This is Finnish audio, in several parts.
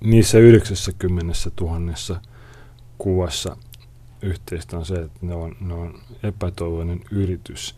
niissä 90 000 kuvassa yhteistä on se, että ne on epätoivoinen yritys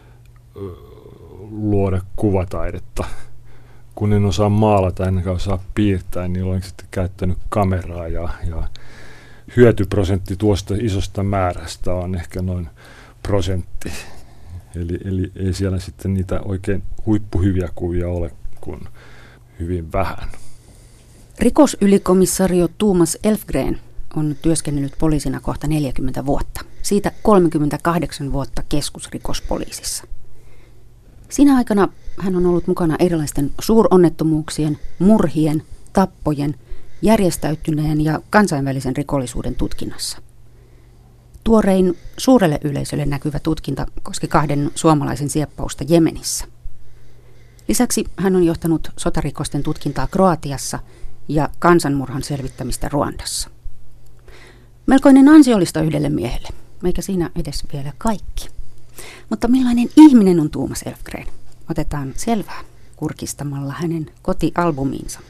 luoda kuvataidetta. Kun en osaa maalata, enkä osaa piirtää, niin olen sitten käyttänyt kameraa ja hyötyprosentti tuosta isosta määrästä on ehkä noin 1%. Eli ei siellä sitten niitä oikein huippuhyviä kuvia ole kuin hyvin vähän. Rikosylikomissario Thomas Elfgren on työskennellyt poliisina kohta 40 vuotta. Siitä 38 vuotta keskusrikospoliisissa. Siinä aikana hän on ollut mukana erilaisten suuronnettomuuksien, murhien, tappojen, järjestäytyneen ja kansainvälisen rikollisuuden tutkinnassa. Tuorein suurelle yleisölle näkyvä tutkinta koski 2 suomalaisen sieppausta Jemenissä. Lisäksi hän on johtanut sotarikosten tutkintaa Kroatiassa ja kansanmurhan selvittämistä Ruandassa. Melkoinen ansiollista yhdelle miehelle, eikä siinä edes vielä kaikki. Mutta millainen ihminen on Thomas Elfgren? Otetaan selvää kurkistamalla hänen kotialbumiinsa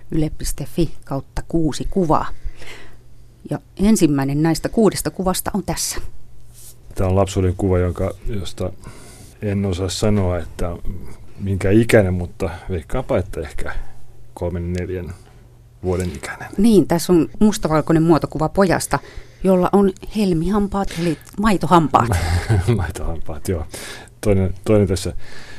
yle.fi/6 kuvaa. Ja ensimmäinen näistä 6 kuvasta on tässä. Tämä on lapsuuden kuva, josta en osaa sanoa, että minkä ikäinen, mutta veikkaanpa, että ehkä 3-4 vuoden ikäinen. Niin, tässä on mustavalkoinen muotokuva pojasta, jolla on helmihampaat, eli maitohampaat. Maitohampaat, joo. Toinen tässä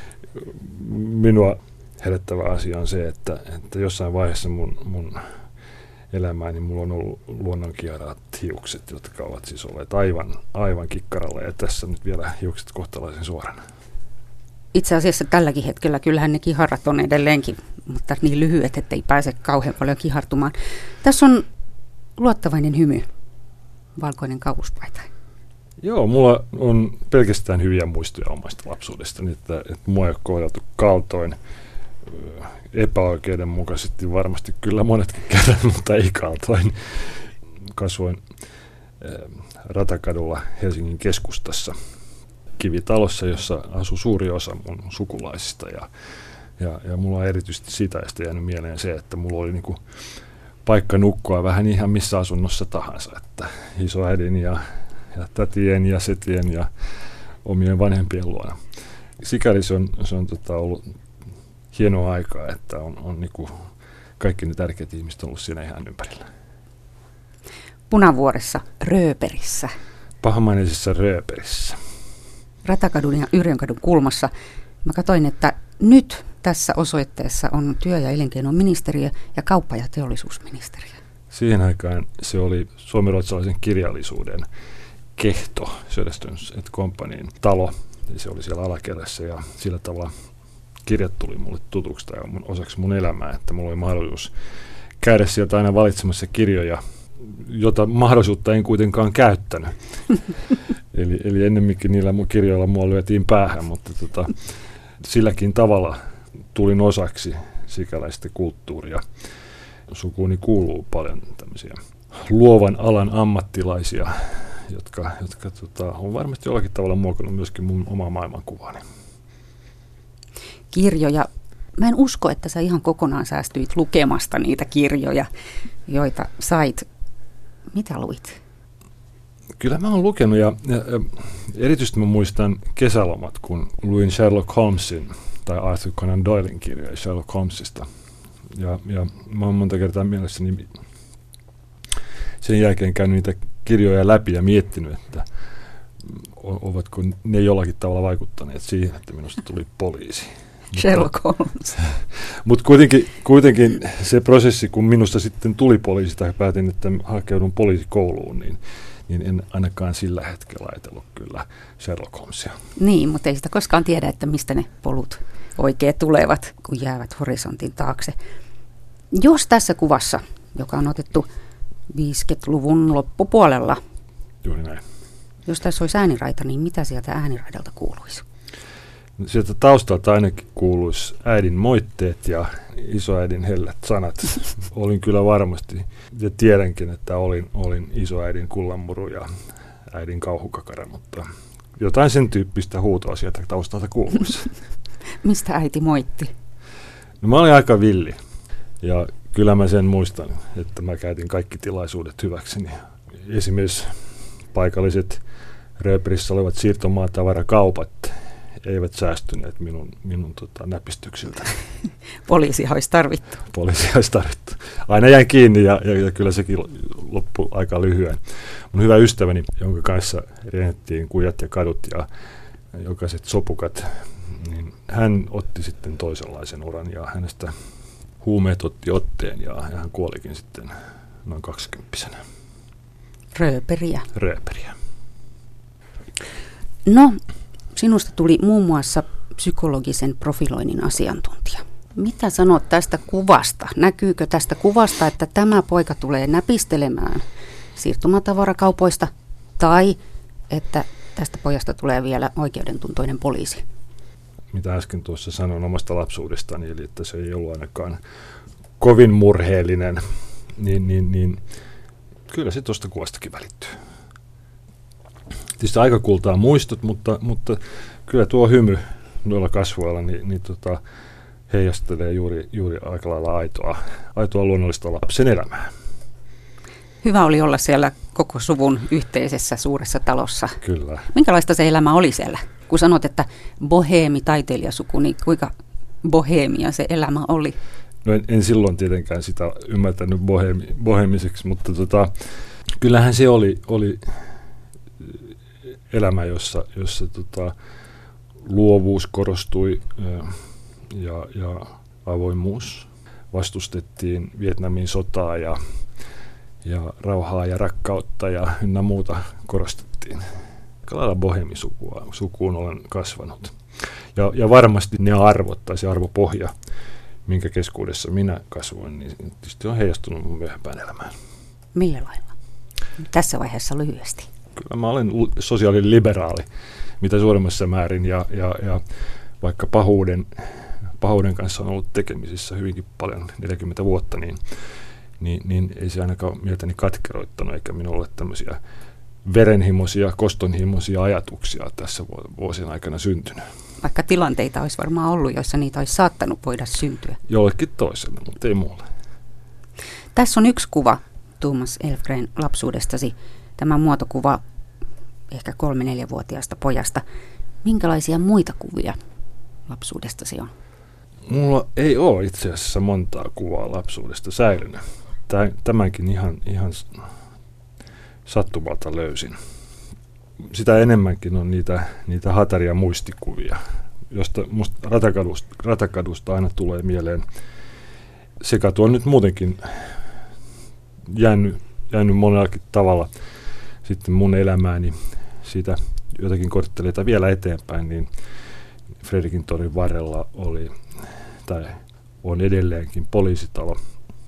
minua herättävä asia on se, että jossain vaiheessa mun elämääni mulla on ollut luonnonkieraat hiukset, jotka ovat siis olleet aivan kikkaralla, ja tässä nyt vielä hiukset kohtalaisen suorana. Itse asiassa tälläkin hetkellä kyllähän ne kiharrat on edelleenkin, mutta niin lyhyet, ettei pääse kauhean paljon kihartumaan. Tässä on luottavainen hymy, valkoinen kauluspaita. Joo, mulla on pelkästään hyviä muistoja omasta lapsuudestani, että mua ei ole kohdeltu kaltoin, epäoikeudenmukaisesti varmasti kyllä monetkin kerran, mutta ei kaltoin. Kasvoin Ratakadulla Helsingin keskustassa kivitalossa, jossa asui suuri osa mun sukulaisista, ja mulla on erityisesti siitä jäänyt mieleen se, että mulla oli niinku paikka nukkua vähän ihan missä asunnossa tahansa, että isoäidin ja tätien ja setien ja omien vanhempien luona. Sikäli se on ollut hienoa aikaa, että on niinku kaikki ne tärkeät ihmiset ollut siinä ihan ympärillä. Punavuoressa Rööperissä. Pahamaineisessa Rööperissä. Ratakadun ja Yrjönkadun kulmassa. Mä katsoin, että nyt tässä osoitteessa on työ- ja elinkeinoministeriö ja kauppa- ja teollisuusministeriö. Siihen aikaan se oli suomenruotsalaisen kirjallisuuden Kehto, Söderströms & Companyn talo. Se oli siellä alakerrassa ja sillä tavalla kirjat tuli mulle tutuksi tai osaksi mun elämää, että mulla oli mahdollisuus käydä sieltä aina valitsemassa kirjoja, jota mahdollisuutta en kuitenkaan käyttänyt. Eli ennemminkin niillä mun kirjoilla mua lyötiin päähän, mutta silläkin tavalla tulin osaksi sikäläistä kulttuuria. Sukuuni kuuluu paljon tämmöisiä luovan alan ammattilaisia, jotka on varmasti jollakin tavalla muokannut myöskin mun omaa maailmankuvaani. Kirjoja. Mä en usko, että sä ihan kokonaan säästyit lukemasta niitä kirjoja, joita sait. Mitä luit? Kyllä mä oon lukenut ja erityisesti mä muistan kesälomat, kun luin Sherlock Holmesin tai Arthur Conan Doylen kirjoja Sherlock Holmesista. Ja mä oon monta kertaa mielessäni sen jälkeen käynyt niitä kirjoja läpi ja miettinyt, että ovatko ne jollakin tavalla vaikuttaneet siihen, että minusta tuli poliisi. Sherlock Holmes. Mutta kuitenkin se prosessi, kun minusta sitten tuli poliisi tai päätin, että hakeudun poliisikouluun, niin en ainakaan sillä hetkellä ajatellut kyllä Sherlock Holmesia. Niin, mutta ei sitä koskaan tiedä, että mistä ne polut oikein tulevat, kun jäävät horisontin taakse. Jos tässä kuvassa, joka on otettu 50-luvun loppupuolella, juuri näin. Jos tässä olisi ääniraita, niin mitä sieltä ääniraidalta kuuluisi? Sieltä taustalta ainakin kuuluisi äidin moitteet ja isoäidin hellät sanat. Olin kyllä varmasti, ja tiedänkin, että olin isoäidin kullanmuru ja äidin kauhukakara, mutta jotain sen tyyppistä huutoa sieltä taustalta kuuluisi. Mistä äiti moitti? No, mä olin aika villi, ja Kyllä mä sen muistan, että mä käytin kaikki tilaisuudet hyväkseni. Esimerkiksi paikalliset Rööperissä olevat siirtomaattavarakaupat eivät säästyneet minun näpistyksiltä. Poliisia olisi tarvittu. Poliisia olisi tarvittu. Aina jäin kiinni ja kyllä sekin loppui aika lyhyen. Mun hyvä ystäväni, jonka kanssa rennettiin kujat ja kadut ja jokaiset sopukat, niin hän otti sitten toisenlaisen uran ja hänestä huumeet otti otteen ja hän kuolikin sitten noin 20-vuotiaana. Rööperiä. No, sinusta tuli muun muassa psykologisen profiloinnin asiantuntija. Mitä sanot tästä kuvasta? Näkyykö tästä kuvasta, että tämä poika tulee näpistelemään siirtomatavarakaupoista tai että tästä pojasta tulee vielä oikeudentuntoinen poliisi? Mitä äsken tuossa sanoin omasta lapsuudestani, eli että se ei ollut ainakaan kovin murheellinen, niin kyllä se tuosta kuvastakin välittyy. Tietysti aika kultaa muistot, mutta kyllä tuo hymy noilla kasvoilla heijastelee juuri aika lailla aitoa luonnollista lapsen elämää. Hyvä oli olla siellä koko suvun yhteisessä suuressa talossa. Kyllä. Minkälaista se elämä oli siellä? Kun sanot, että boheemi taiteilijasuku, niin kuinka boheemia se elämä oli? No en silloin tietenkään sitä ymmärtänyt boheemiseksi, mutta kyllähän se oli elämä, jossa luovuus korostui ja avoimuus. Vastustettiin Vietnamin sotaa ja rauhaa ja rakkautta ja ynnä muuta korostettiin. Aika lailla boheemisukuun olen kasvanut. Ja varmasti ne arvot tai se arvopohja, minkä keskuudessa minä kasvoin, niin tietysti on heijastunut mun myöhempään elämään. Millä lailla? Tässä vaiheessa lyhyesti. Kyllä mä olen sosiaaliliberaali mitä suurimmassa määrin ja vaikka pahuuden kanssa on ollut tekemisissä hyvinkin paljon 40 vuotta, niin ei se ainakaan mieltäni katkeroittanut eikä minulle tämmöisiä verenhimoisia, kostonhimoisia ajatuksia tässä vuosien aikana syntynyt. Vaikka tilanteita olisi varmaan ollut, joissa niitä olisi saattanut voida syntyä. Jollekin toiselle, mutta ei mulle. Tässä on yksi kuva Thomas Elfgren lapsuudestasi. Tämä muotokuva ehkä 3-4-vuotiaasta pojasta. Minkälaisia muita kuvia lapsuudestasi on? Mulla ei ole itse asiassa montaa kuvaa lapsuudesta säilynyt. Tämänkin ihan sattumalta löysin. Sitä enemmänkin on niitä hataria muistikuvia, josta musta Ratakadusta aina tulee mieleen sekä tuo nyt muutenkin jäänyt monellakin tavalla sitten mun elämääni siitä jotakin kortteleita vielä eteenpäin, niin Fredrikin torin varrella on edelleenkin poliisitalo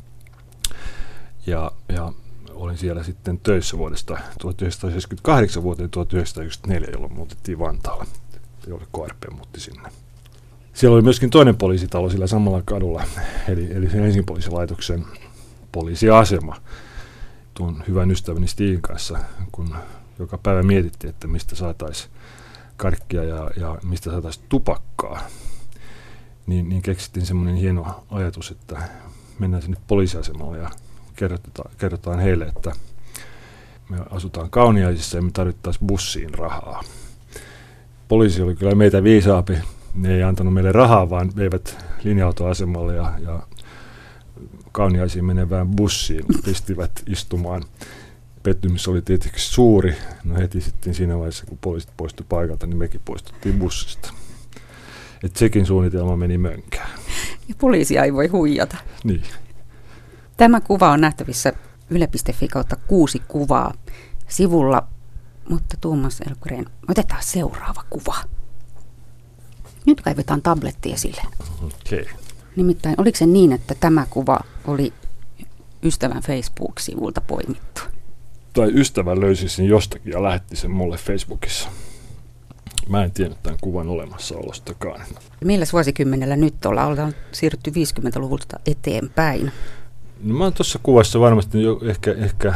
ja olin siellä sitten töissä vuodesta 1978 vuoteen 1994, jolloin muutettiin Vantaalle, jolle KRP muutti sinne. Siellä oli myöskin toinen poliisitalo sillä samalla kadulla, eli sen Helsingin poliisilaitoksen poliisiasema. Tuon hyvän ystäväni Stigin kanssa, kun joka päivä mietittiin, että mistä saataisiin karkkia ja mistä saataisiin tupakkaa, niin keksittiin semmoinen hieno ajatus, että mennään sinne poliisiasemalle ja kerrotaan heille, että me asutaan Kauniaisissa ja me tarvittaisiin bussiin rahaa. Poliisi oli kyllä meitä viisaampi. Ne ei antanut meille rahaa, vaan veivät linja-autoasemalle ja Kauniaisiin menevään bussiin pistivät istumaan. Pettymys oli tietysti suuri. No heti sitten siinä vaiheessa, kun poliisit poistui paikalta, niin mekin poistuttiin bussista. Et sekin suunnitelma meni mönkään. Ja poliisia ei voi huijata. Niin. Tämä kuva on nähtävissä yle.fi/6 kuvaa sivulla, mutta Thomas Elfgren, otetaan seuraava kuva. Nyt kaivetaan tabletti esille. Okei. Nimittäin, oliko se niin, että tämä kuva oli ystävän Facebook-sivulta poimittu? Tai ystävä löysi sen jostakin ja lähetti sen mulle Facebookissa. Mä en tiennyt tämän kuvan olemassaolostakaan. Millä vuosikymmenellä nyt ollaan siirrytty 50-luvulta eteenpäin? No mä oon tuossa kuvassa varmasti jo ehkä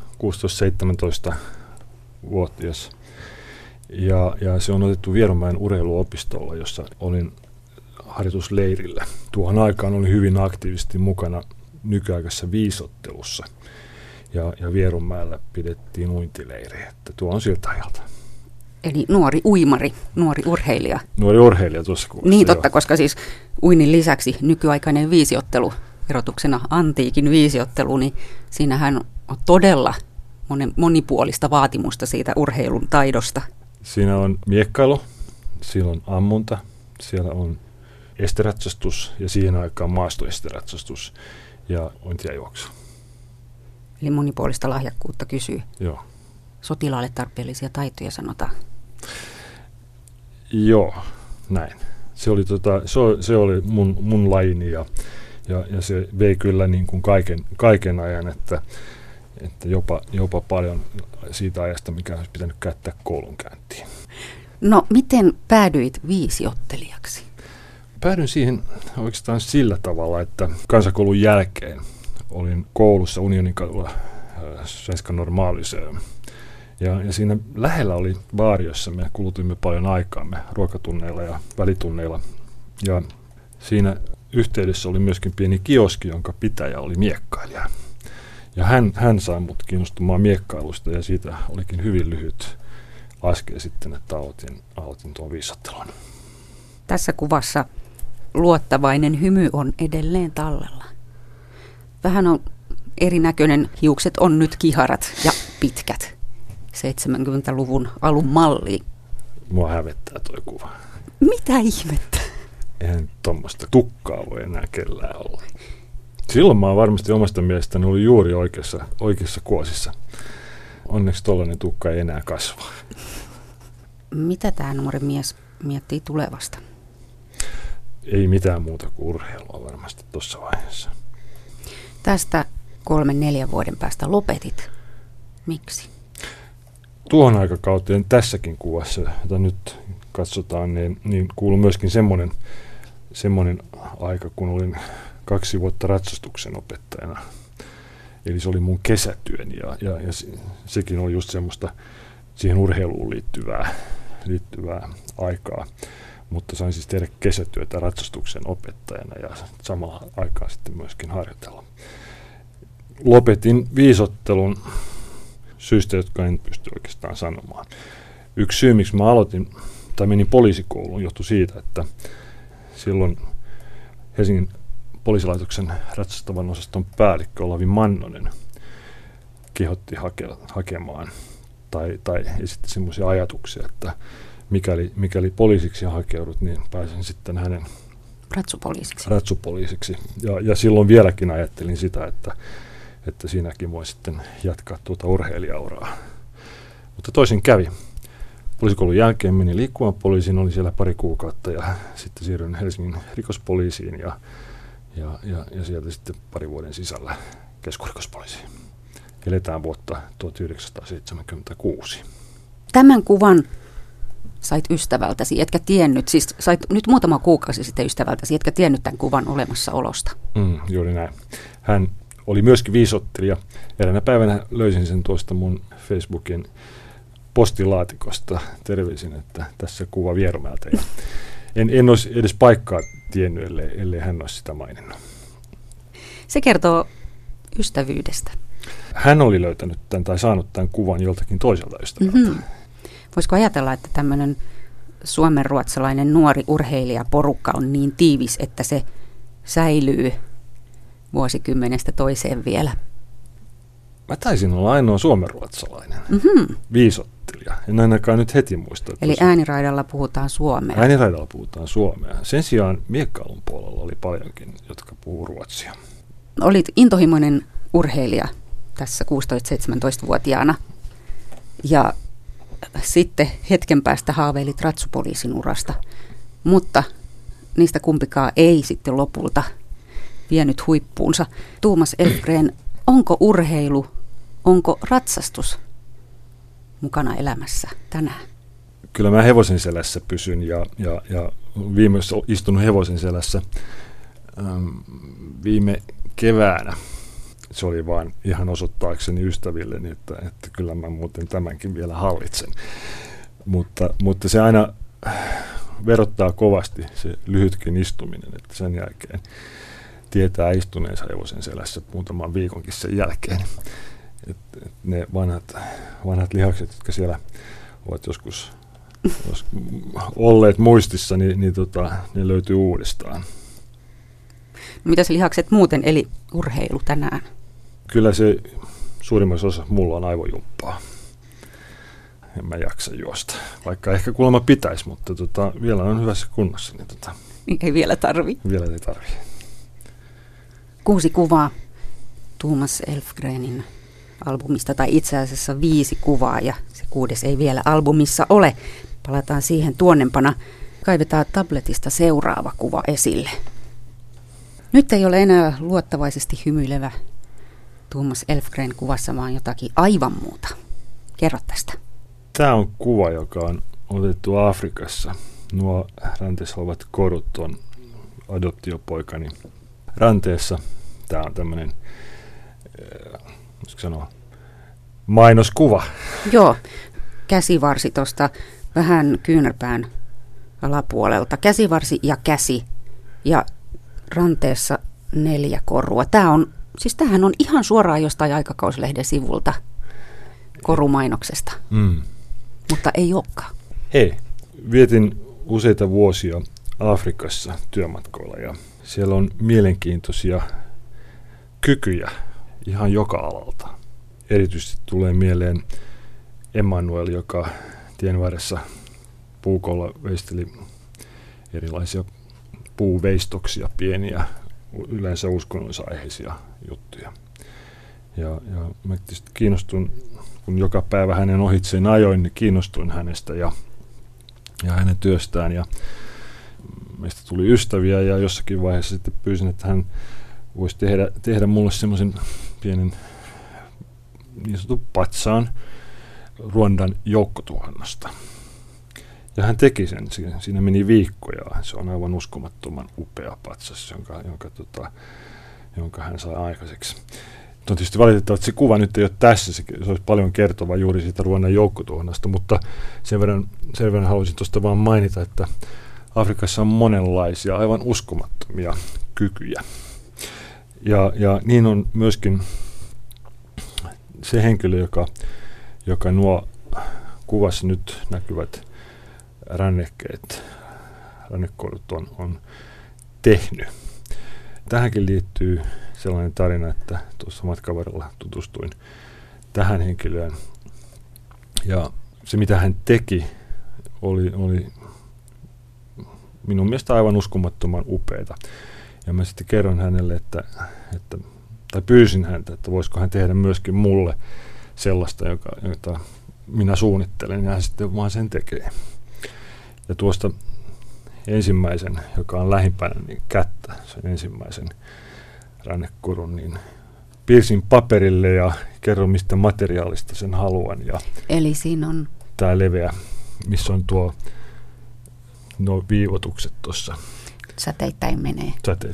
16-17-vuotias. Ja se on otettu Vierumäen urheiluopistolla, jossa olin harjoitusleirillä. Tuohon aikaan olin hyvin aktiivisesti mukana nykyaikaisessa viisottelussa. Ja Vierunmäellä pidettiin uintileiri, että tuo on siltä ajalta. Eli nuori uimari, nuori urheilija. Nuori urheilija tuossa kuvassa. Niin totta, koska siis uinnin lisäksi nykyaikainen viisiottelu, erotuksena antiikin viisiottelu, niin siinähän on todella monipuolista vaatimusta siitä urheilun taidosta. Siinä on miekkailu, siellä on ammunta, siellä on esteratsastus ja siihen aikaan maastoesteratsastus ja uinti ja juoksu. Eli monipuolista lahjakkuutta kysyy. Joo. Sotilaalle tarpeellisia taitoja sanotaan. Joo, näin. Se oli mun lajini ja se vei kyllä niin kuin kaiken ajan, että jopa paljon siitä ajasta, mikä olisi pitänyt käyttää koulunkäyntiin. No, miten päädyit viisiottelijaksi? Päädyin siihen oikeastaan sillä tavalla, että kansakoulun jälkeen olin koulussa Unioninkadulla Svenska Normalmuseum. Ja siinä lähellä oli baari, jossa me kulutimme paljon aikaamme ruokatunneilla ja välitunneilla. Ja siinä yhteydessä oli myöskin pieni kioski, jonka pitäjä oli miekkailija. Ja hän sai mut kiinnostumaan miekkailusta ja siitä olikin hyvin lyhyt askel sitten, että aloitin tuon viisottelun. Tässä kuvassa luottavainen hymy on edelleen tallella. Vähän on erinäköinen, hiukset on nyt kiharat ja pitkät. 70-luvun alun malli. Mua hävettää toi kuva. Mitä ihmettä? Eihän tuommoista tukkaa voi enää kellään olla. Silloin mä oon varmasti omasta mielestäni ollut juuri oikeassa kuosissa. Onneksi tollainen tukka ei enää kasva. Mitä tämä nuori mies miettii tulevasta? Ei mitään muuta kuin urheilua varmasti tuossa vaiheessa. Tästä 3-4 vuoden päästä lopetit. Miksi? Tuohon aikakauteen tässäkin kuvassa, jota nyt katsotaan, niin kuuluu myöskin semmoinen aika, kun olin 2 vuotta ratsastuksen opettajana. Eli se oli mun kesätyöni ja sekin oli just semmoista siihen urheiluun liittyvää aikaa. Mutta sain siis tehdä kesätyötä ratsastuksen opettajana ja samalla aikaa sitten myöskin harjoitella. Lopetin viisottelun syistä, jotka en pysty oikeastaan sanomaan. Yksi syy, miksi mä menin poliisikouluun, johtui siitä, että silloin Helsingin poliisilaitoksen ratsastavan osaston päällikkö Olavi Mannonen kehotti hakemaan tai esitti semmoisia ajatuksia, että mikäli poliisiksi hakeudut, niin pääsen sitten hänen ratsupoliisiksi. Ja silloin vieläkin ajattelin sitä, että siinäkin voi sitten jatkaa tuota urheilijauraa. Mutta toisin kävi. Poliisikoulun jälkeen menin liikkuvan poliisiin, olin siellä 2 kuukautta ja sitten siirryin Helsingin rikospoliisiin ja sieltä sitten 2 vuoden sisällä keskusrikospoliisiin. Eletään vuotta 1976. Tämän kuvan sait ystävältäsi, etkä tiennyt, siis sait nyt muutama kuukausi sitten ystävältäsi, etkä tiennyt tämän kuvan olemassaolosta. Juuri näin. Hän oli myöskin viisottelija. Eräänä päivänä löysin sen tuosta mun Facebookin postilaatikosta. Terveisin, että tässä kuva Vierunmäeltä. En olisi edes paikkaa tiennyt, ellei hän olisi sitä maininnut. Se kertoo ystävyydestä. Hän oli löytänyt tämän tai saanut tämän kuvan joltakin toiselta ystävältä. Mm-hmm. Voisiko ajatella, että tämmöinen suomenruotsalainen nuori urheilijaporukka on niin tiivis, että se säilyy vuosikymmenestä toiseen vielä? Mä taisin olla ainoa suomenruotsalainen viisottelija. En ainakaan nyt heti muista. Eli ääniraidalla puhutaan suomea. Ääniraidalla puhutaan suomea. Sen sijaan miekkailun puolella oli paljonkin, jotka puhuu ruotsia. Olit intohimoinen urheilija tässä 16-17-vuotiaana ja sitten hetken päästä haaveilit ratsupoliisin urasta, mutta niistä kumpikaan ei sitten lopulta vienyt huippuunsa. Tuomas Elfgren, onko urheilu, onko ratsastus mukana elämässä tänään? Kyllä mä hevosen selässä pysyn ja viimeksi istunut hevosen selässä viime keväänä. Se oli vaan ihan osoittaakseni ystävilleni, että kyllä mä muuten tämänkin vielä hallitsen. Mutta se aina verottaa kovasti se lyhytkin istuminen, että sen jälkeen tietää istuneensa hevosen selässä muutaman viikonkin sen jälkeen. Et ne vanhat lihakset, jotka siellä ovat joskus olleet muistissa, niin ne löytyy uudestaan. Mitäs lihakset muuten, eli urheilu tänään? Kyllä se suurimmassa osassa mulla on aivojumppaa. En mä jaksa juosta, vaikka ehkä kuulemma pitäisi, mutta vielä on hyvässä kunnossa. Niin ei vielä tarvi. Vielä ei tarvi. 6 kuvaa Thomas Elfgrenin albumista, tai itse asiassa 5 kuvaa, ja se 6 ei vielä albumissa ole. Palataan siihen tuonnempana. Kaivetaan tabletista seuraava kuva esille. Nyt ei ole enää luottavaisesti hymyilevä Thomas Elfgren kuvassa, vaan jotakin aivan muuta. Kerro tästä. Tämä on kuva, joka on otettu Afrikassa. Nuo ranteessa olevat korut on adoptiopoikani ranteessa. Tämä on tämmöinen, mainoskuva. Joo, käsivarsi tuosta vähän kyynärpään alapuolelta. Käsivarsi ja käsi ja ranteessa 4 korua. Tämähän on ihan suoraan jostain aikakauslehden sivulta korumainoksesta, mutta ei olekaan. Hei, vietin useita vuosia Afrikassa työmatkoilla ja siellä on mielenkiintoisia kykyjä ihan joka alalta. Erityisesti tulee mieleen Emmanuel, joka tien varressa puukolla veisteli erilaisia puuveistoksia, pieniä, yleensä uskonnollisaiheisia juttuja. Ja mä tietysti kiinnostun, kun joka päivä hänen ohitseen ajoin, niin kiinnostuin hänestä ja hänen työstään. Ja meistä tuli ystäviä ja jossakin vaiheessa sitten pyysin, että hän voisi tehdä mulle semmoisen pienen niin sanotun patsaan Ruandan joukkotuhosta. Ja hän teki sen. Siinä meni viikkoja. Se on aivan uskomattoman upea patsas, jonka hän sai aikaiseksi. On tietysti valitettavaa, että se kuva nyt ei ole tässä. Se olisi paljon kertova juuri siitä Ruandan joukkotuhonnasta, mutta sen verran haluaisin tuosta vaan mainita, että Afrikassa on monenlaisia aivan uskomattomia kykyjä. Ja niin on myöskin se henkilö, joka nuo kuvassa nyt näkyvät rannekorut on tehnyt. Tähänkin liittyy sellainen tarina, että tuossa matkan varrella tutustuin tähän henkilöön. Ja se, mitä hän teki, oli minun mielestä aivan uskomattoman upeata. Ja mä sitten kerron hänelle, tai pyysin häntä, että voisiko hän tehdä myöskin mulle sellaista, jota minä suunnittelen, ja hän sitten vaan sen tekee. Ja tuosta ensimmäisen, joka on lähimpänä niin kättä, sen ensimmäisen rannekorun, niin piirsin paperille ja kerron, mistä materiaalista sen haluan. Ja eli siinä on tämä leveä, missä on nuo viivotukset tuossa. Säteittäin menee.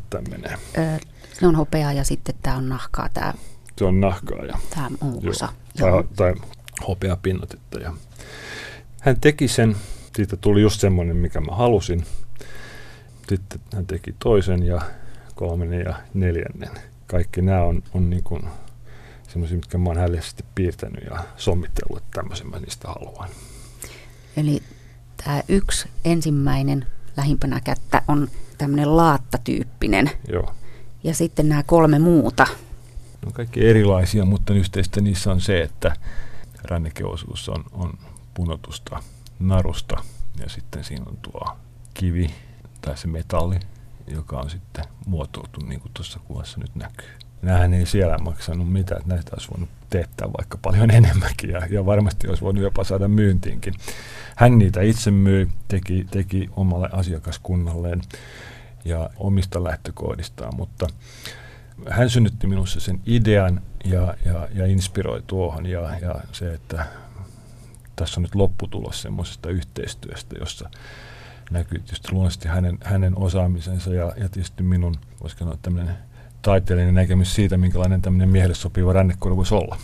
Se on hopeaa ja sitten tämä on nahkaa. Se on nahkaa ja tämä muu osa. Tai hopeapinnotetta. Ja hän teki sen, siitä tuli just semmoinen, mikä mä halusin. Sitten hän teki toisen ja 3. ja 4. Kaikki nämä on niin kuin semmoisia, mitkä mä oon hällisesti piirtänyt ja sommitellut, että tämmöisen mä niistä haluan. Eli tämä yksi ensimmäinen lähimpänä kättä on tämmöinen laattatyyppinen. Joo. Ja sitten nämä 3 muuta. No kaikki erilaisia, mutta yhteistä niissä on se, että rannekeosuus on punotusta narusta ja sitten siinä on tuo kivi tai se metalli, joka on sitten muotoiltu niin kuin tuossa kuvassa nyt näkyy. Nämähän ei siellä maksanut mitään, että näitä olisi voinut teettää vaikka paljon enemmänkin ja varmasti olisi voinut jopa saada myyntiinkin. Hän niitä itse myi, teki omalle asiakaskunnalleen ja omista lähtökohdistaan, mutta hän synnytti minussa sen idean ja inspiroi tuohon ja se, että tässä on nyt lopputulos semmoisesta yhteistyöstä, jossa näkyy tietysti luonnollisesti hänen osaamisensa ja tietysti minun, voisiko sanoa, tämmöinen taiteellinen näkemys siitä, minkälainen tämmöinen miehelle sopiva rannekoru voisi olla.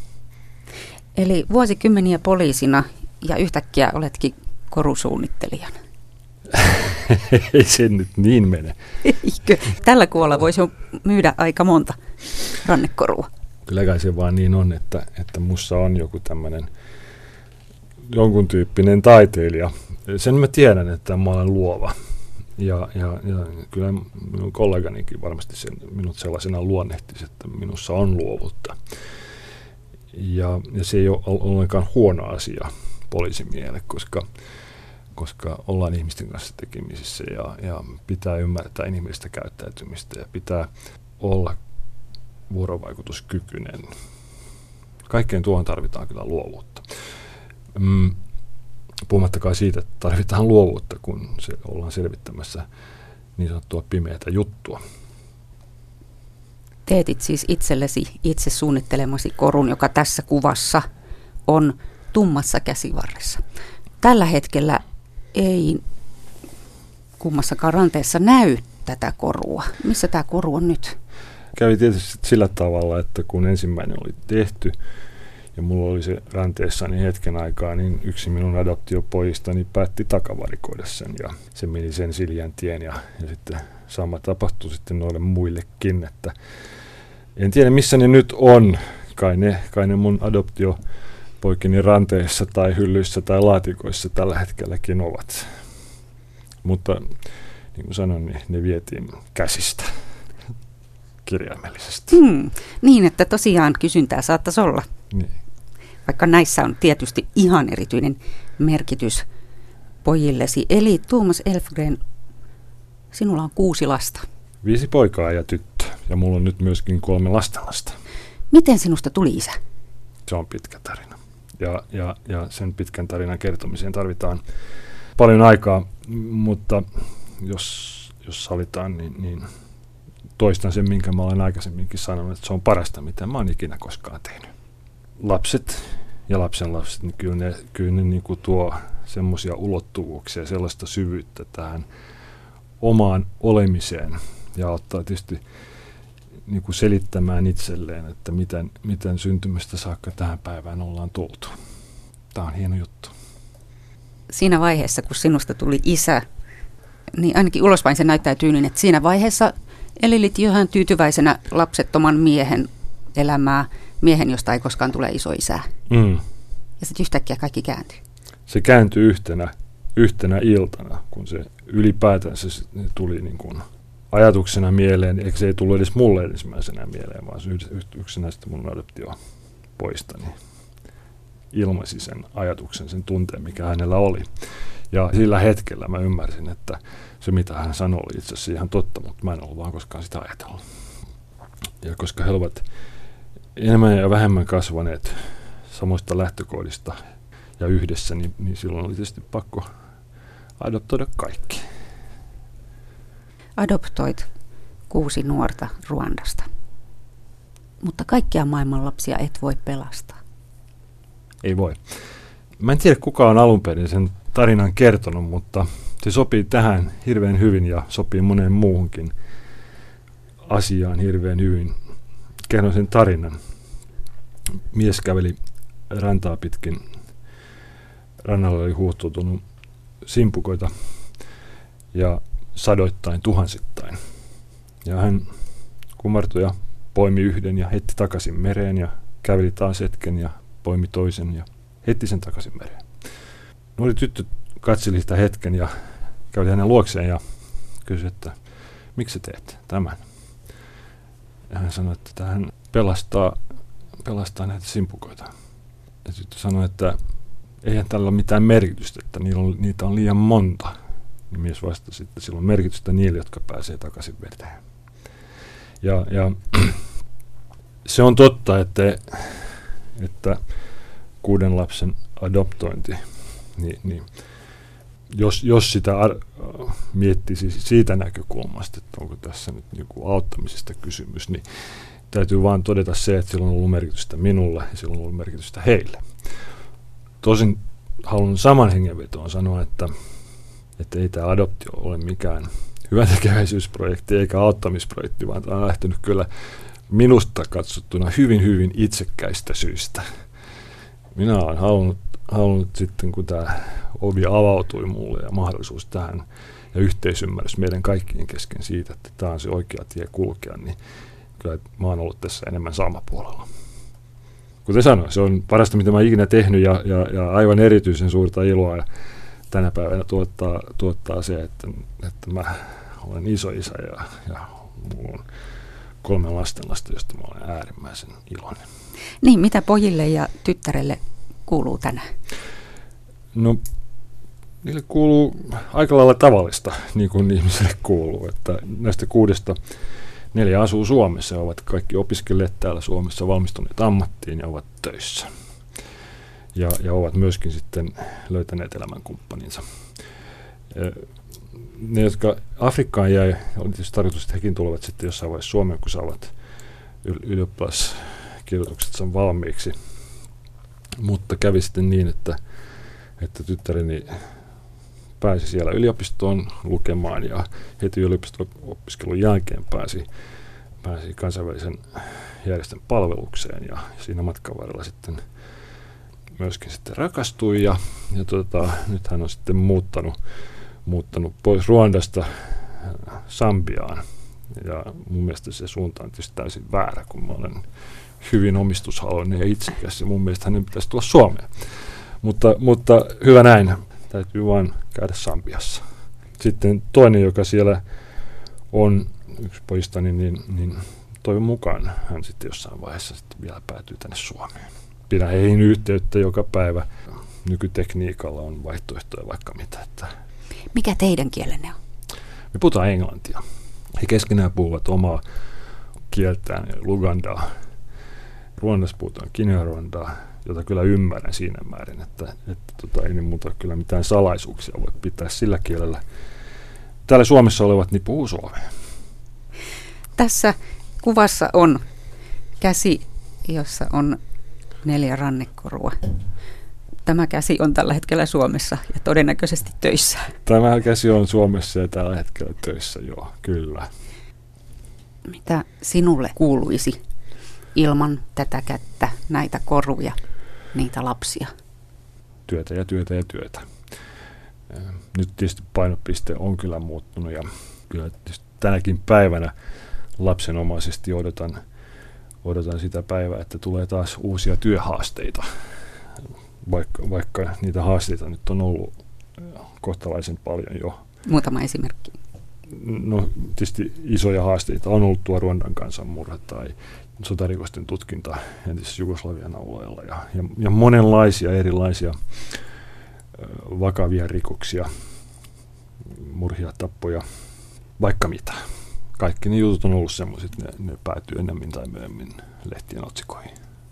Eli vuosikymmeniä poliisina ja yhtäkkiä oletkin korusuunnittelijana. Ei se nyt niin mene. Eikö? Tällä kuolla voisi jo myydä aika monta rannekorua. Kyllä kai se vaan niin on, että mussa on joku tämmöinen jonkun tyyppinen taiteilija. Sen mä tiedän, että mä olen luova. Ja kyllä minun kolleganikin varmasti minut sellaisena luonnehtisi, että minussa on luovuutta. Ja se ei ole ollenkaan huono asia poliisimiehelle, koska ollaan ihmisten kanssa tekemisissä ja pitää ymmärtää inhimillistä käyttäytymistä ja pitää olla vuorovaikutuskykyinen. Kaikkeen tuohon tarvitaan kyllä luovuutta. Puhumattakaan siitä, että tarvitaan luovuutta, kun ollaan selvittämässä niin sanottua pimeätä juttua. Teetit siis itsellesi itse suunnittelemasi korun, joka tässä kuvassa on tummassa käsivarressa. Tällä hetkellä ei kummassakaan ranteessa näy tätä korua. Missä tämä koru on nyt? Kävi tietysti sillä tavalla, että kun ensimmäinen oli tehty ja mulla oli se ranteessani hetken aikaa, niin yksi minun adoptiopojistani päätti takavarikoida sen ja se meni sen Siljän tien ja sitten sama tapahtui sitten noille muillekin, että en tiedä missä ne nyt on, kai ne mun adoptiopoikini ranteessa tai hyllyissä tai laatikoissa tällä hetkelläkin ovat, mutta niin kuin sanoin, niin ne vietiin käsistä kirjaimellisesti. Niin, että tosiaan kysyntää saattaisi olla. Niin. Vaikka näissä on tietysti ihan erityinen merkitys pojillesi. Eli Thomas Elfgren, sinulla on 6 lasta. 5 poikaa ja tyttö. Ja mulla on nyt myöskin 3 lastenlasta. Miten sinusta tuli isä? Se on pitkä tarina. Ja sen pitkän tarinan kertomiseen tarvitaan paljon aikaa, mutta jos sallitaan, niin toistan sen, minkä mä olen aikaisemminkin sanonut, että se on parasta, mitä mä oon ikinä koskaan tehnyt. Lapset ja lapsenlapset, niin kyllä ne niin kuin tuo semmoisia ulottuvuuksia, sellaista syvyyttä tähän omaan olemiseen ja auttaa tietysti niin kuin selittämään itselleen, että miten syntymästä saakka tähän päivään ollaan tultu. Tämä on hieno juttu. Siinä vaiheessa, kun sinusta tuli isä, niin ainakin ulospäin se näyttäytyy niin, että siinä vaiheessa elilit ihan tyytyväisenä lapsettoman miehen elämää, miehen, josta ei koskaan tule isoisää. Ja sitten yhtäkkiä kaikki kääntyy. Se kääntyi yhtenä iltana, kun se ylipäätään se tuli niin kuin ajatuksena mieleen, eikä se ei tullut edes mulle ensimmäisenä mieleen, vaan se yksi näistä mun adoptiopoistani ilmaisi sen ajatuksen, sen tunteen, mikä hänellä oli. Ja sillä hetkellä mä ymmärsin, että se mitä hän sanoi oli itse asiassa ihan totta, mutta mä en ollut vaan koskaan sitä ajatellut. Ja koska he ovat enemmän ja vähemmän kasvaneet samoista lähtökohdista ja yhdessä, niin silloin oli tietysti pakko adoptoida kaikki. Adoptoit 6 nuorta Ruandasta, mutta kaikkia maailman lapsia et voi pelastaa. Ei voi. Mä en tiedä kuka on alun perin sen tarinan kertonut, mutta se sopii tähän hirveän hyvin ja sopii moneen muuhunkin asiaan hirveän hyvin. Kerron sen tarinan. Mies käveli rantaa pitkin. Rannalla oli huuhtoutunut simpukoita ja sadoittain, tuhansittain. Ja hän kumartui ja poimi yhden ja heitti takaisin mereen ja käveli taas hetken ja poimi toisen ja heitti sen takaisin mereen. Nuori tyttö katseli sitä hetken ja käveli hänen luokseen ja kysyi, että miksi teet tämän? Ja hän sanoi, että tähän pelastaa näitä simpukoita. Ja tyttö sanoi, että eihän tällä ole mitään merkitystä, että niitä on liian monta. Niin mies vastasi, että sillä on merkitystä niille, jotka pääsee takaisin veteen. Ja se on totta, että 6 lapsen adoptointi, niin jos sitä miettisi siitä näkökulmasta, että onko tässä nyt joku auttamisesta kysymys, niin täytyy vaan todeta se, että sillä on ollut merkitystä minulle ja sillä on ollut merkitystä heille. Tosin haluan saman hengenvetoon sanoa, että ei tämä adoptio ole mikään hyväntekeväisyysprojekti eikä auttamisprojekti, vaan tämä on lähtenyt kyllä minusta katsottuna hyvin, hyvin itsekkäistä syistä. Minä olen halunnut sitten, kun tämä ovi avautui mulle ja mahdollisuus tähän ja yhteisymmärrys meidän kaikkien kesken siitä, että tämä on se oikea tie kulkea, niin kyllä mä oon ollut tässä enemmän saamapuolella. Kuten sanoin, se on parasta, mitä mä oon ikinä tehnyt ja aivan erityisen suurta iloa ja tänä päivänä tuottaa se, että mä olen isoisä ja mulla on 3 lastenlasta, josta mä olen äärimmäisen iloinen. Niin, mitä pojille ja tyttärelle kuuluu tänään? No, niille kuuluu aika lailla tavallista, niin kuin ihmisille kuuluu. Että näistä 6 4 asuu Suomessa ja ovat kaikki opiskelleet täällä Suomessa, valmistuneet ammattiin ja ovat töissä. Ja ovat myöskin sitten löytäneet elämänkumppaninsa. Ne, jotka Afrikkaan jäi, oli tietysti tarkoitus, että hekin tulevat sitten jossain vaiheessa Suomeen, kun saavat ylioppilaskirjoitukset valmiiksi. Mutta kävi sitten niin, että tyttäreni pääsi siellä yliopistoon lukemaan ja heti yliopisto-opiskelun jälkeen pääsi kansainvälisen järjestön palvelukseen ja siinä matkan varrella sitten myöskin sitten rakastui ja nyt hän on sitten muuttanut pois Ruandasta Sambiaan ja mun mielestä se suunta on tietysti täysin väärä, kun mä olen hyvin omistushaluinen ja itsekäs ja mun mielestä hänen pitäisi tulla Suomeen. Mutta hyvä näin, täytyy vain käydä Sambiassa. Sitten toinen, joka siellä on, yksi pojistani, niin toivon mukaan hän sitten jossain vaiheessa sitten vielä päätyy tänne Suomeen. Pidän heihin yhteyttä joka päivä. Nykytekniikalla on vaihtoehtoja vaikka mitä. Mikä teidän kielenne on? Me puhutaan englantia. He keskenään puhuvat omaa kieltään, Lugandaa. Ruandassa puhutaan Kinyarwandaa, jota kyllä ymmärrän siinä määrin, että ei niin muuta kyllä mitään salaisuuksia voi pitää sillä kielellä. Täällä Suomessa olevat niin puhuu suomea. Tässä kuvassa on käsi, jossa on 4 rannekorua. Tämä käsi on tällä hetkellä Suomessa ja todennäköisesti töissä. Tämä käsi on Suomessa ja tällä hetkellä töissä, joo, kyllä. Mitä sinulle kuuluisi ilman tätä kättä, näitä koruja, niitä lapsia? Työtä ja työtä ja työtä. Nyt tietysti painopiste on kyllä muuttunut ja kyllä tänäkin päivänä lapsenomaisesti odotan sitä päivää, että tulee taas uusia työhaasteita. Vaikka niitä haasteita nyt on ollut kohtalaisen paljon jo. Muutama esimerkki. No tietysti isoja haasteita on ollut tuo Ruandan kansanmurha tai sotarikosten tutkinta entisessä Jugoslavian alueella ja monenlaisia erilaisia vakavia rikoksia, murhia, tappoja, vaikka mitä. Kaikki ne jutut on ollut semmoiset, ne päätyy enemmän tai myöhemmin lehtien otsikoihin.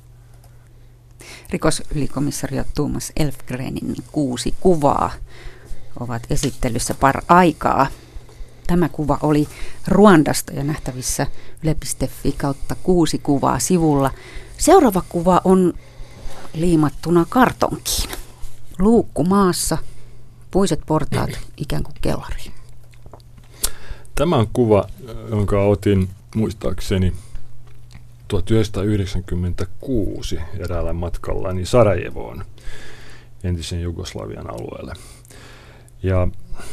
Rikosylikomissari Thomas Elfgrenin 6 kuvaa ovat esittelyssä aikaa. Tämä kuva oli Ruandasta ja nähtävissä yle.fi/6 kuvaa sivulla. Seuraava kuva on liimattuna kartonkiin. Luukku maassa, puiset portaat ikään kuin kellariin. Tämä on kuva, jonka otin muistaakseni 1996 eräällä matkallani Sarajevoon, entisen Jugoslavian alueelle. Ja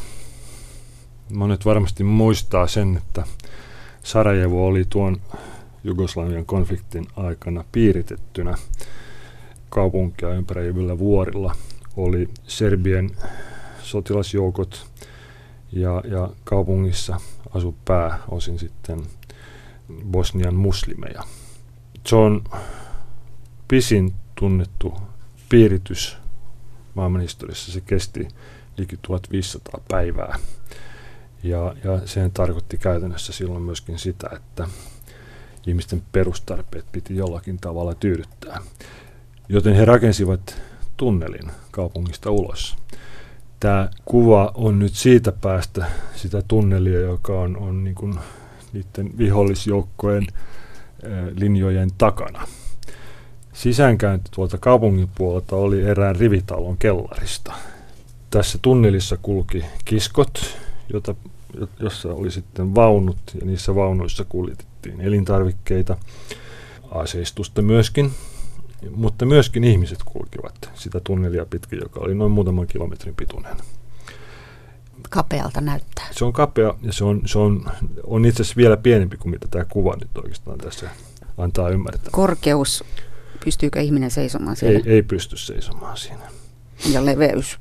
monet varmasti muistaa sen, että Sarajevo oli tuon Jugoslavian konfliktin aikana piiritettynä. Kaupunkia ympäröivillä vuorilla oli Serbien sotilasjoukot ja kaupungissa asui pääosin sitten Bosnian muslimeja. Se on pisin tunnettu piiritys maailmanhistoriassa. Se kesti liki 1500 päivää. Ja sen tarkoitti käytännössä silloin myöskin sitä, että ihmisten perustarpeet piti jollakin tavalla tyydyttää. Joten he rakensivat tunnelin kaupungista ulos. Tämä kuva on nyt siitä päästä sitä tunnelia, joka on niin kuin niiden vihollisjoukkojen linjojen takana. Sisäänkäynti tuolta kaupungin puolelta oli erään rivitalon kellarista. Tässä tunnelissa kulki kiskot, jossa oli sitten vaunut, ja niissä vaunuissa kuljetettiin elintarvikkeita, aseistusta myöskin, mutta myöskin ihmiset kulkivat sitä tunnelia pitkin, joka oli noin muutaman kilometrin pituinen. Kapealta näyttää. Se on kapea ja se on itse asiassa vielä pienempi kuin mitä tämä kuva nyt oikeastaan tässä antaa ymmärtää. Korkeus, pystyykö ihminen seisomaan siellä? Ei pysty seisomaan siinä. Ja leveys?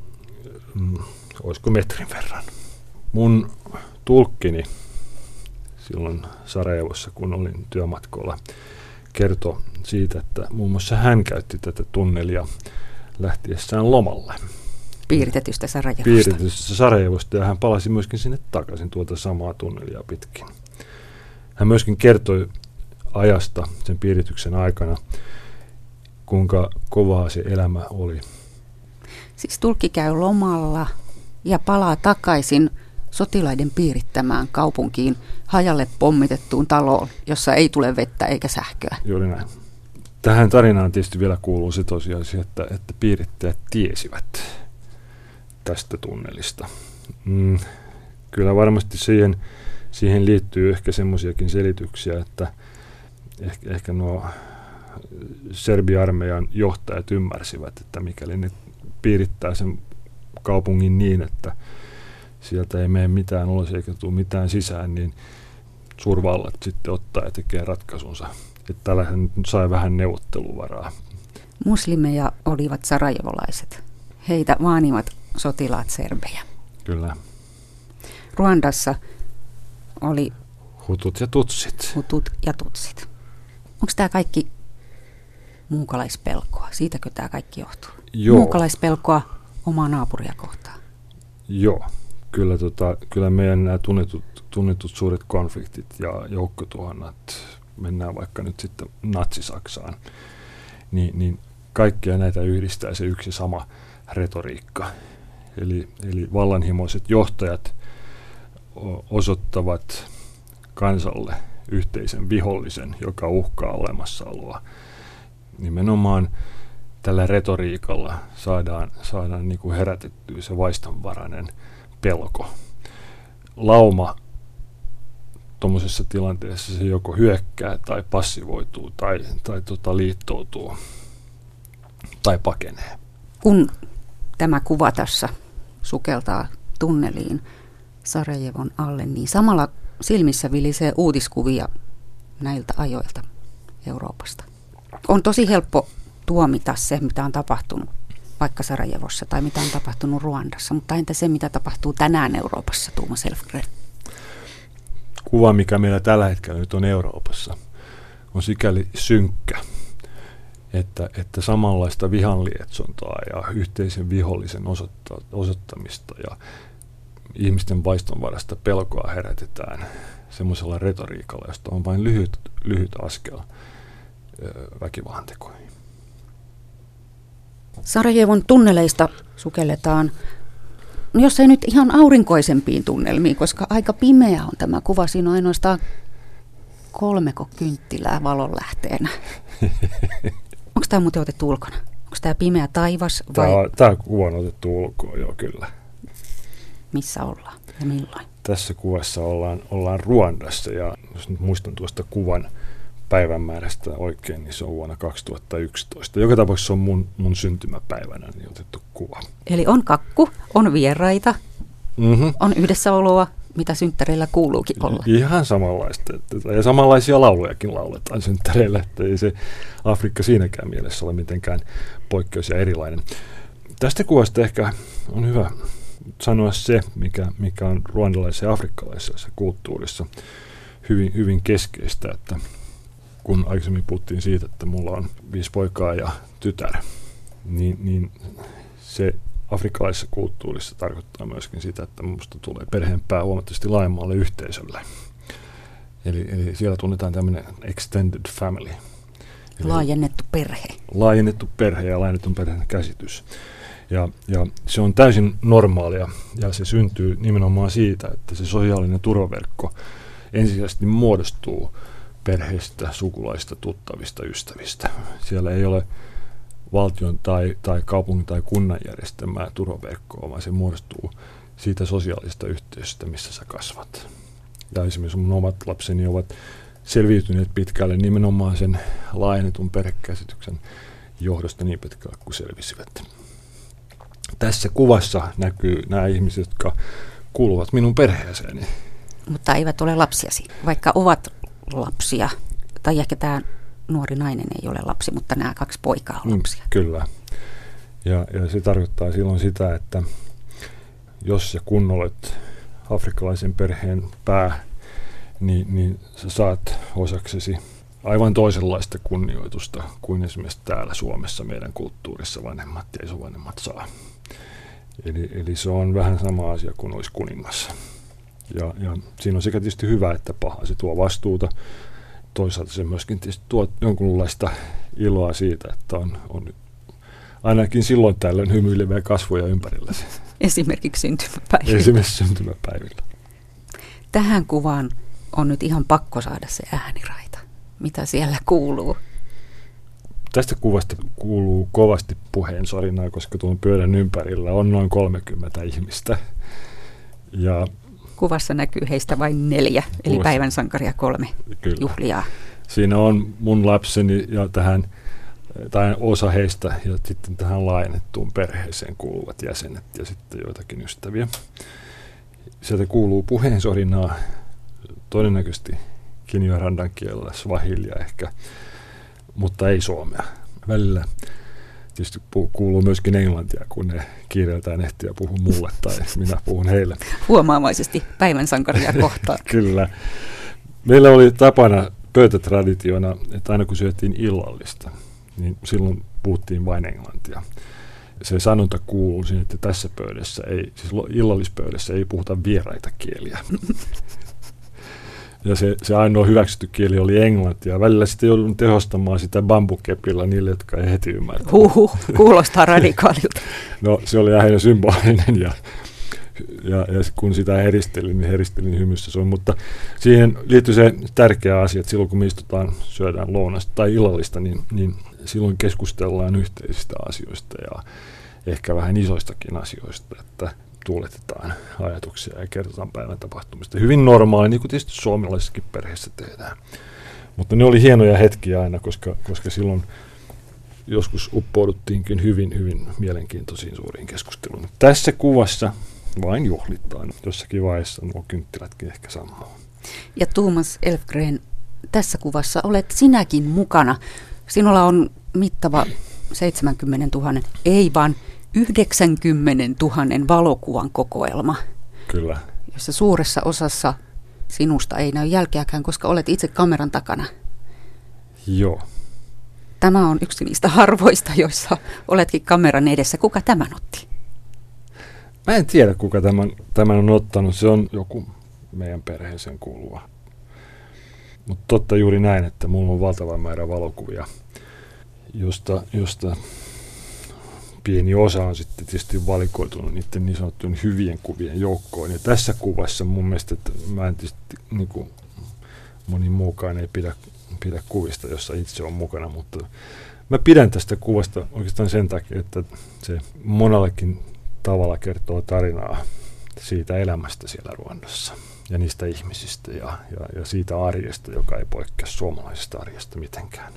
Olisiko metrin verran. Mun tulkkini silloin Sarajevossa, kun olin työmatkoilla, kertoi siitä, että muun muassa hän käytti tätä tunnelia lähtiessään lomalle. Piiritetystä Sarajevosta. Piiritetystä Sarajevosta, ja hän palasi myöskin sinne takaisin tuota samaa tunnelia pitkin. Hän myöskin kertoi ajasta sen piirityksen aikana, kuinka kovaa se elämä oli. Siis tulkki käy lomalla ja palaa takaisin sotilaiden piirittämään kaupunkiin hajalle pommitettuun taloon, jossa ei tule vettä eikä sähköä. Juuri näin. Tähän tarinaan tietysti vielä kuuluu se tosiasia, että piirittäjät tiesivät tästä tunnelista. Kyllä varmasti siihen liittyy ehkä semmoisiakin selityksiä, että ehkä nuo Serbi-armeijan johtajat ymmärsivät, että mikäli ne piirittää sen kaupungin niin, että sieltä ei mene mitään ulos eikä tule mitään sisään, niin suurvallat sitten ottaa ja tekee ratkaisunsa. Että tällähän nyt sai vähän neuvotteluvaraa. Muslimeja olivat sarajevolaiset. Heitä vaanivat sotilaat serbejä. Kyllä. Ruandassa oli Hutut ja tutsit. Hutut ja tutsit. Onko tämä kaikki muukalaispelkoa? Siitäkö tämä kaikki johtuu? Joo. Muukalaispelkoa omaa naapuria kohtaan. Joo. Kyllä meidän nämä tunnetut suuret konfliktit ja joukkotuhonnat, mennään vaikka nyt sitten Natsi-Saksaan, niin kaikkia näitä yhdistää se yksi sama retoriikka. Eli vallanhimoiset johtajat osoittavat kansalle yhteisen vihollisen, joka uhkaa olemassaoloa. Nimenomaan tällä retoriikalla saadaan niin kuin herätettyä se vaistonvarainen pelko. Lauma tuommoisessa tilanteessa se joko hyökkää tai passivoituu tai liittoutuu tai pakenee. Kun tämä kuva tässä sukeltaa tunneliin Sarajevon alle, niin samalla silmissä vilisee uutiskuvia näiltä ajoilta Euroopasta. On tosi helppo tuomita se, mitä on tapahtunut vaikka Sarajevossa tai mitä on tapahtunut Ruandassa, mutta entä se, mitä tapahtuu tänään Euroopassa, Tuomas Elfgren? Kuva, mikä meillä tällä hetkellä nyt on Euroopassa, on sikäli synkkä, että samanlaista vihanlietsontaa ja yhteisen vihollisen osoittamista ja ihmisten vaistonvarasta pelkoa herätetään semmoisella retoriikalla, josta on vain lyhyt askel väkivallantekoihin. Sarajevon tunneleista sukelletaan, jos ei nyt ihan aurinkoisempiin tunnelmiin, koska aika pimeä on tämä kuva. Siinä on ainoastaan 3 kynttilää valonlähteenä. Onko tämä muuten otettu ulkona? Onko tämä pimeä taivas vai? Tämä kuva on otettu ulkoa, joo kyllä. Missä ollaan ja milloin? Tässä kuvassa ollaan Ruandassa, ja jos nyt muistan tuosta kuvan päivämäärästä oikein, niin se on vuonna 2011. Joka tapauksessa on mun syntymäpäivänä niin otettu kuva. Eli on kakku, on vieraita, on yhdessäoloa, mitä synttäreillä kuuluukin olla. Ihan samanlaista. Ja samanlaisia laulujakin lauletaan synttäreillä, että ei se Afrikka siinäkään mielessä ole mitenkään poikkeus ja erilainen. Tästä kuvasta ehkä on hyvä sanoa se, mikä on ruandalaisessa ja afrikkalaisessa kulttuurissa hyvin keskeistä, että kun aikaisemmin puhuttiin siitä, että mulla on 5 poikaa ja tytär, niin se afrikkalaisessa kulttuurissa tarkoittaa myöskin sitä, että minusta tulee perheenpää huomattavasti laajemmalle yhteisölle. Eli siellä tunnetaan tämmöinen extended family. Eli laajennettu perhe. Laajennettu perhe ja laajennetun perheen käsitys. Ja se on täysin normaalia, ja se syntyy nimenomaan siitä, että se sosiaalinen turvaverkko ensisijaisesti muodostuu perheistä, sukulaista, tuttavista, ystävistä. Siellä ei ole valtion tai kaupungin tai kunnan järjestämää turvaverkkoa, vaan se muodostuu siitä sosiaalisesta yhteisöstä, missä sä kasvat. Ja esimerkiksi mun omat lapseni ovat selviytyneet pitkälle nimenomaan sen laajennetun perhekäsityksen johdosta niin pitkälle kuin selvisivät. tässä kuvassa näkyy nämä ihmiset, jotka kuuluvat minun perheeseeni. Mutta eivät ole lapsiasi, vaikka ovat lapsia. Tai ehkä tämä nuori nainen ei ole lapsi, mutta nämä 2 poikaa on lapsia. Kyllä. Ja se tarkoittaa silloin sitä, että jos ja kun olet afrikkalaisen perheen pää, niin sä saat osaksesi aivan toisenlaista kunnioitusta kuin esimerkiksi täällä Suomessa meidän kulttuurissa vanhemmat ja isovanhemmat saa. Eli se on vähän sama asia kuin olisi kuningas. Ja siinä on sekä tietysti hyvä että paha. Se tuo vastuuta. Toisaalta se myöskin tietysti tuo jonkunlaista iloa siitä, että on ainakin silloin tällöin hymyileviä kasvoja ympärilläsi. Esimerkiksi syntymäpäivillä. Esimerkiksi syntymäpäivillä. Tähän kuvaan on nyt ihan pakko saada se ääniraita. Mitä siellä kuuluu? Tästä kuvasta kuuluu kovasti puheensorinaa, koska tuon pöydän ympärillä on noin 30 ihmistä. Ja kuvassa näkyy heistä vain 4, eli päivän sankaria 3 kyllä. Juhliaa. Siinä on mun lapseni ja tai osa heistä ja sitten tähän laajennettuun perheeseen kuuluvat jäsenet ja sitten joitakin ystäviä. Sieltä kuuluu puheensorinaa, todennäköisesti Kinyarwandan kielellä, swahilia ehkä, mutta ei suomea. Välillä tietysti kuuluu myöskin englantia, kun ne kiireiltään ehtiä puhua mulle tai minä puhun heille. Huomaamaisesti päivän sankaria kohtaan. Kyllä. Meillä oli tapana pöytätraditiona, että aina kun syötiin illallista, niin silloin puhuttiin vain englantia. Se sanonta kuuluu siihen, että tässä pöydässä siis illallispöydässä ei puhuta vieraita kieliä. Ja se ainoa hyväksytty kieli oli englanti. Ja välillä sitten joudun tehostamaan sitä bambukepillä niille, jotka ei heti ymmärtänyt. Kuulostaa radikaalilta. No se oli lähinnä symbolinen ja kun sitä heristelin, niin heristelin hymyssä. Mutta siihen liittyy se tärkeä asia, että silloin kun me syödään lounasta tai illallista, niin silloin keskustellaan yhteisistä asioista ja ehkä vähän isoistakin asioista, että tuuletetaan ajatuksia ja kerrotaan päivän tapahtumista. Hyvin normaali, niin kuin tietysti suomalaisessakin perheessä tehdään. Mutta ne oli hienoja hetkiä aina, koska silloin joskus uppouduttiinkin hyvin, hyvin mielenkiintoisiin suuriin keskusteluun. Tässä kuvassa vain juhlitaan. Jossakin vaiheessa nuo kynttilätkin ehkä sammuu. Ja Thomas Elfgren, tässä kuvassa olet sinäkin mukana. Sinulla on mittava 70 000, ei vaan 90 000 valokuvan kokoelma. Kyllä. Jossa suuressa osassa sinusta ei näy jälkeäkään, koska olet itse kameran takana. Joo. Tämä on yksi niistä harvoista, joissa oletkin kameran edessä. Kuka tämän otti? Mä en tiedä, kuka tämän on ottanut. Se on joku meidän perheeseen kuuluva. Mutta totta juuri näin, että mulla on valtava määrä valokuvia, josta pieni osa on sitten tietysti valikoitunut niiden niin sanottujen hyvien kuvien joukkoon. Ja tässä kuvassa mun mielestä, että mä en tietysti, niin kuin moni muukaan ei pidä kuvista, jossa itse on mukana, mutta mä pidän tästä kuvasta oikeastaan sen takia, että se monellekin tavalla kertoo tarinaa siitä elämästä siellä Ruandassa ja niistä ihmisistä ja siitä arjesta, joka ei poikkea suomalaisesta arjesta mitenkään.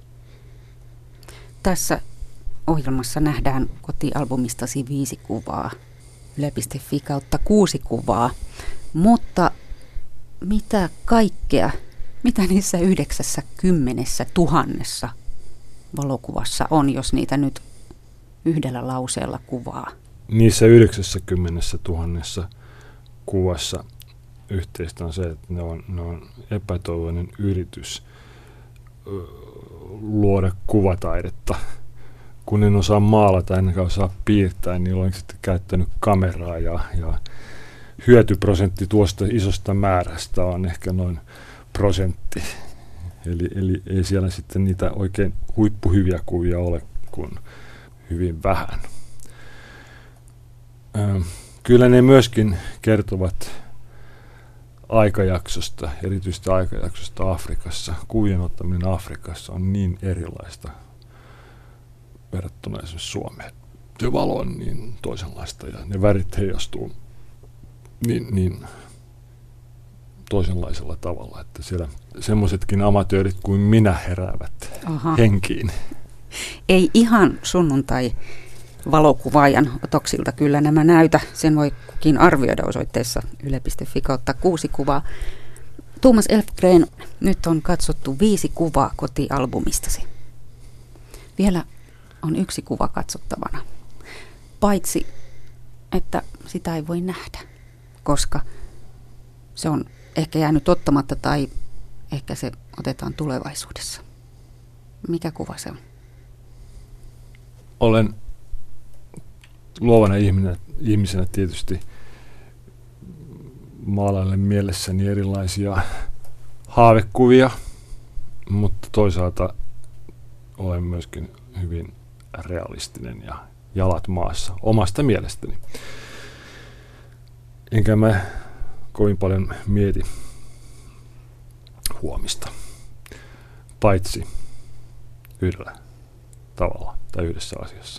Tässä ohjelmassa nähdään kotialbumistasi 5 kuvaa, yle.fi kautta 6 kuvaa, mutta mitä kaikkea, mitä niissä 90 000 valokuvassa on, jos niitä nyt yhdellä lauseella kuvaa? Niissä 90 000 kuvassa yhteistä on se, että ne on epätoivoinen yritys luoda kuvataidetta. Kun en osaa maalata, enkä osaa piirtää, niin olen sitten käyttänyt kameraa ja hyötyprosentti tuosta isosta määrästä on ehkä noin 1%. Eli ei siellä sitten niitä oikein huippuhyviä kuvia ole kuin hyvin vähän. Kyllä ne myöskin kertovat aikajaksosta, erityisesti aikajaksosta Afrikassa. Kuvien ottaminen Afrikassa on niin erilaista verrattuna esimerkiksi Suomeen. Se valo on niin toisenlaista ja ne värit heijastuu niin toisenlaisella tavalla, että siellä semmoisetkin amatöörit kuin minä heräävät henkiin. Ei ihan sunnuntai valokuvaajan otoksilta kyllä nämä näytä. Sen voi kukin arvioida osoitteessa yle.fi/6 kuvaa. Thomas Elfgren, nyt on katsottu 5 kuvaa kotialbumistasi. Vielä on 1 kuva katsottavana, paitsi että sitä ei voi nähdä, koska se on ehkä jäänyt ottamatta tai ehkä se otetaan tulevaisuudessa. Mikä kuva se on? Olen luovana ihmisenä tietysti maalailen mielessäni erilaisia haavekuvia, mutta toisaalta olen myöskin hyvin realistinen ja jalat maassa omasta mielestäni. Enkä mä kovin paljon mieti huomista, paitsi yhdellä tavalla tai yhdessä asiassa.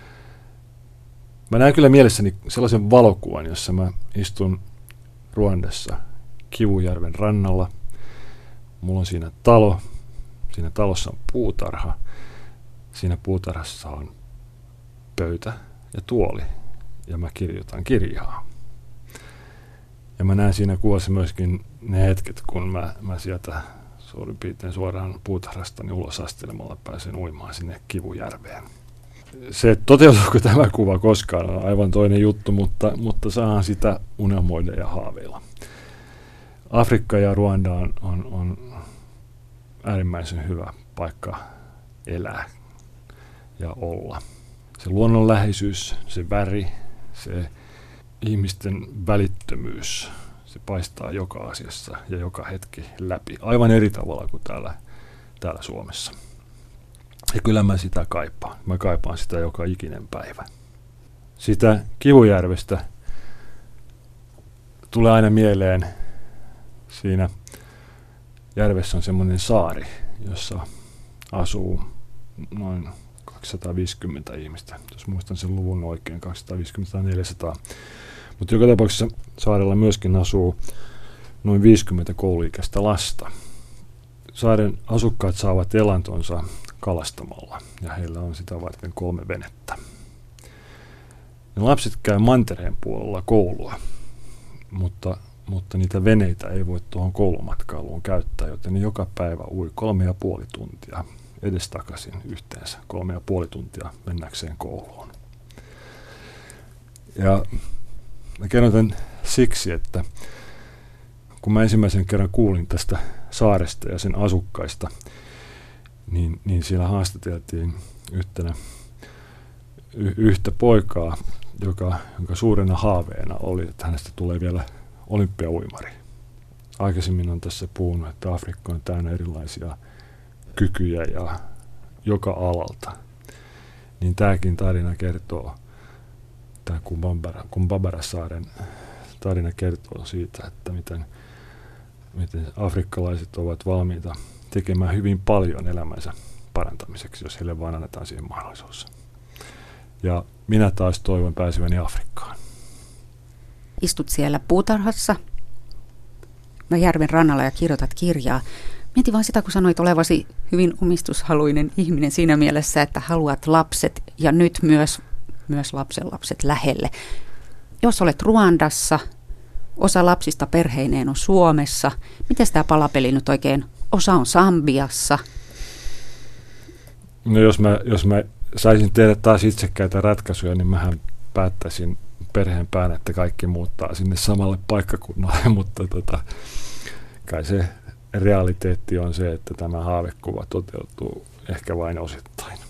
Mä näen kyllä mielessäni sellaisen valokuvan, jossa mä istun Ruandassa Kivujärven rannalla. Mulla on siinä talo. Siinä talossa on puutarha. Siinä puutarhassa on pöytä ja tuoli. Ja mä kirjoitan kirjaa. Ja mä näen siinä kuvassa myöskin ne hetket, kun mä sieltä suurin piirtein suoraan puutarhastani ulos astelemalla pääsen uimaan sinne Kivujärveen. Se, toteutuuko tämä kuva koskaan, on aivan toinen juttu, mutta saahan sitä unelmoida ja haaveilla. Afrikka ja Ruanda on äärimmäisen hyvä paikka elää ja olla. Se luonnonläheisyys, se väri, se ihmisten välittömyys, se paistaa joka asiassa ja joka hetki läpi. Aivan eri tavalla kuin täällä Suomessa. Ja kyllä mä sitä kaipaan. Mä kaipaan sitä joka ikinen päivä. Sitä Kivujärvestä tulee aina mieleen, siinä järvessä on semmoinen saari, jossa asuu noin 250 ihmistä. Jos muistan sen luvun oikein, 250-400. Mutta joka tapauksessa saarella myöskin asuu noin 50 kouluikäistä lasta. Saaren asukkaat saavat elantonsa kalastamalla ja heillä on sitä varten 3 venettä. Ne lapset käy mantereen puolella koulua, mutta niitä veneitä ei voi tuohon koulumatkailuun käyttää, joten ne joka päivä ui 3,5 tuntia edestakaisin yhteensä 3,5 tuntia mennäkseen kouluun. Ja mä kerron tämän siksi, että kun mä ensimmäisen kerran kuulin tästä saaresta ja sen asukkaista, niin siellä haastateltiin yhtä poikaa, jonka suurena haaveena oli, että hänestä tulee vielä olympiauimari. Aikaisemmin on tässä puhunut, että Afrikka on täynnä erilaisia kykyjä ja joka alalta. Niin tämäkin tarina kertoo, tämä Kumbabara-saaren tarina kertoo siitä, että miten afrikkalaiset ovat valmiita tekemään hyvin paljon elämänsä parantamiseksi, jos heille vaan annetaan siihen mahdollisuus. Ja minä taas toivon pääseväni Afrikkaan. Istut siellä puutarhassa järven rannalla ja kirjoitat kirjaa. Mieti vain sitä, kun sanoit olevasi hyvin omistushaluinen ihminen siinä mielessä, että haluat lapset ja nyt myös lapsenlapset lähelle. Jos olet Ruandassa, osa lapsista perheineen on Suomessa. Miten tämä palapeli nyt oikein? Osa on Sambiassa. No jos mä saisin tehdä taas itsekkäitä ratkaisuja, niin mähän päättäisin perheen pään, että kaikki muuttaa sinne samalle paikkakunnalle, mutta kai se realiteetti on se, että tämä haavekuva toteutuu ehkä vain osittain.